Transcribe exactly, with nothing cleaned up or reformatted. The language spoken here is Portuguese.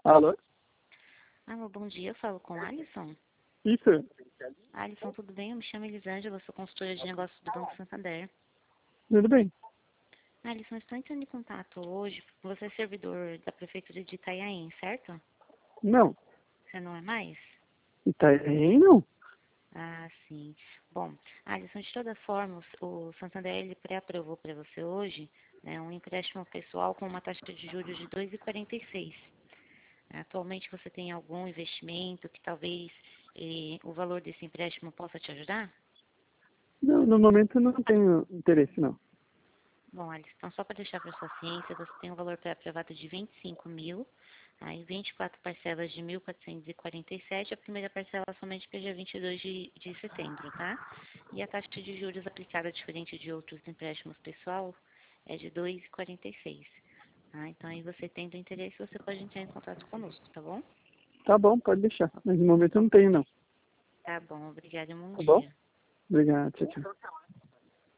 Alô? Alô, bom dia, eu falo com Alisson. Isso. Alisson, tudo bem? Eu me chamo Elisângela, sou consultora de negócios do Banco Santander. Tudo bem? Alisson, estou entrando em contato hoje. Você é servidor da Prefeitura de Itanhaém, certo? Não. Você não é mais? Itanhaém, não. Ah, sim. Bom, Alisson, de toda forma, o o Santander ele pré-aprovou para você hoje, né, um empréstimo pessoal com uma taxa de juros de dois vírgula quarenta e seis. Atualmente você tem algum investimento que talvez eh, o valor desse empréstimo possa te ajudar? Não, no momento eu não tenho interesse, não. Bom, Alice, então só para deixar para sua ciência, você tem um valor pré-aprovado de vinte e cinco mil, aí vinte e quatro parcelas de mil quatrocentos e quarenta e sete, a primeira parcela somente para dia vinte e dois de, de setembro, tá? E a taxa de juros aplicada, diferente de outros empréstimos pessoal, é de dois vírgula quarenta e seis. Tá? Então aí você tendo interesse, você pode entrar em contato conosco, tá bom? Tá bom, pode deixar. Mas no momento eu não tenho, não. Tá bom, obrigada e um bom Tá bom? dia. Obrigado, tchau, tchau.